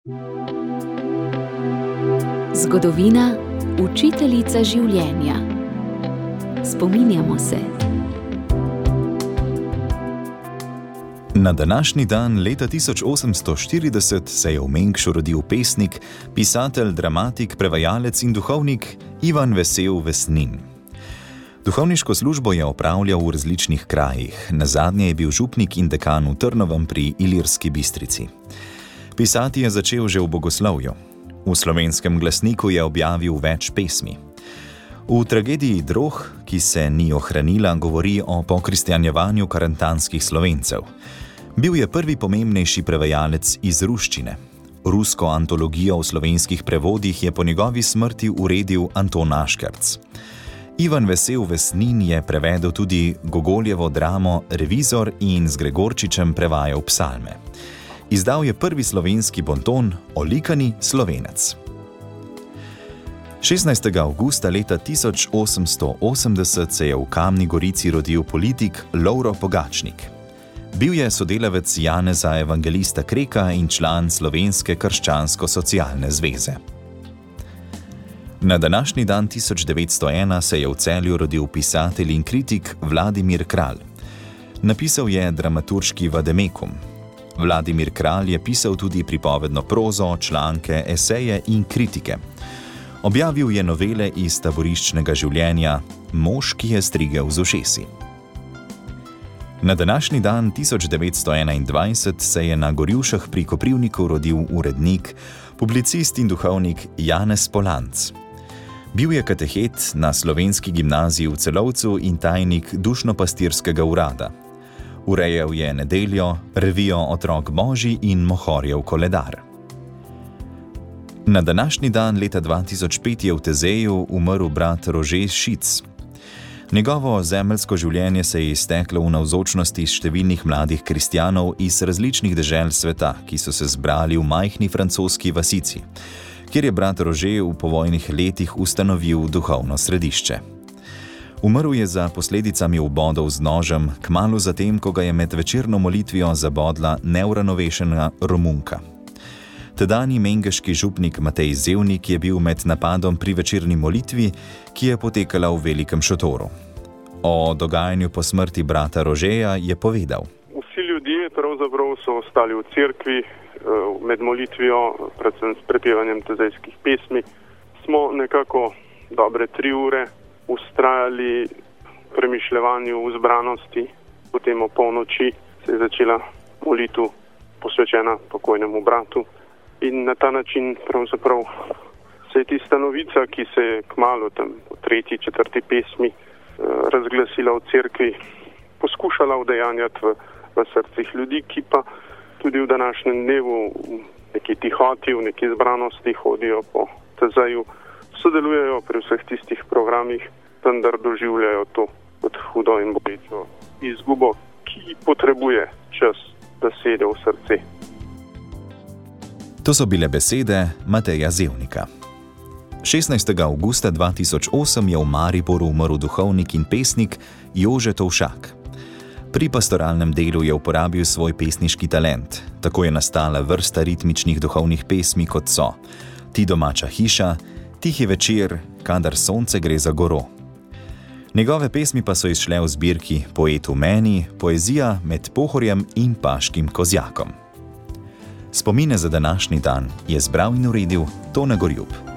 Zgodovina, učiteljica življenja. Spominjamo se. Na današnji dan leta 1840 se je v Mengšu rodil pesnik, pisatelj, dramatik, prevajalec in duhovnik Ivan Vesel Vesnin. Duhovniško službo je opravljal v različnih krajih, nazadnje je bil župnik in dekan v Trnovem pri Ilirski Bistrici. Pisati je začel že v bogoslovju. V Slovenskem glasniku je objavil več pesmi. V tragediji Droh, ki se ni ohranila, govori o pokristjanjevanju karantanskih Slovencev. Bil je prvi pomembnejši prevajalec iz ruščine. Rusko antologijo v slovenskih prevodih je po njegovi smrti uredil Anton Aškerc. Ivan Vesel Vesnin je prevedel tudi Gogoljevo dramo Revizor in z Gregorčičem prevajal psalme. Izdal je prvi slovenski bonton Olikani Slovenec. 16. avgusta leta 1880 se je v Kamni Gorici rodil politik Lovro Pogačnik. Bil je sodelavec Janeza Evangelista Kreka in član Slovenske krščansko-socialne zveze. Na današnji dan 1901 se je v Celju rodil pisatelj in kritik Vladimir Kralj. Napisal je dramaturški Vademekum. Vladimir Kralj je pisal tudi pripovedno prozo, članke, eseje in kritike. Objavil je novele iz taboriščnega življenja Mož, ki je strigel z ušesi. Na današnji dan 1921 se je na Gorjušah pri Koprivniku rodil urednik, publicist in duhovnik Janez Polanc. Bil je katehet na Slovenski gimnaziji v Celovcu in tajnik dušno-pastirskega urada. Urejal je Nedeljo, revijo Otrok Božji in Mohorjev koledar. Na današnji dan leta 2005 je v Tezeju umrl brat Rože Šic. Njegovo zemeljsko življenje se je izteklo v navzočnosti številnih mladih kristjanov iz različnih dežel sveta, ki so se zbrali v majhni francoski vasici, kjer je brat Rože v povojnih letih ustanovil duhovno središče. Umrl je za posledicami vbodov z nožem, kmalu zatem, ko ga je med večerno molitvijo zabodla neuravnovešena Romunka. Tedanji mengeški župnik Matej Zevnik je bil med napadom pri večerni molitvi, ki je potekala v velikem šotoru. O dogajanju po smrti brata Rožeja je povedal: Vsi ljudje pravzaprav so ostali v cerkvi med molitvijo, predvsem s prepevanjem tezejskih pesmi. Smo nekako dobre 3 ure vztrajali v premišljevanju, v zbranosti, potem o polnoči se je začela molitev posvečena pokojnemu bratu. In na ta način pravzaprav se je tista novica, ki se je kmalu tam po 3., 4. pesmi razglasila v cerkvi, poskušala udejanjati v srcih ljudi, ki pa tudi v današnjem dnevu v neki tihoti, v neki zbranosti hodijo po Tezeju, sodelujejo pri vseh tistih programih, vendar doživljajo to kot hudo in bolečno izgubo, ki potrebuje čas, da sede v srce. To so bile besede Mateja Zevnika. 16. avgusta 2008 je v Mariboru umrl duhovnik in pesnik Jože Tovšak. Pri pastoralnem delu je uporabil svoj pesniški talent. Tako je nastala vrsta ritmičnih duhovnih pesmi, kot so Ti domača hiša, Tihi večer, Kadar sonce gre za goro. Njegove pesmi pa so izšle v zbirki Poet v meni, poezija med Pohorjem in Paškim kozjakom. Spomine za današnji dan je zbral in uredil Tone Gorjup.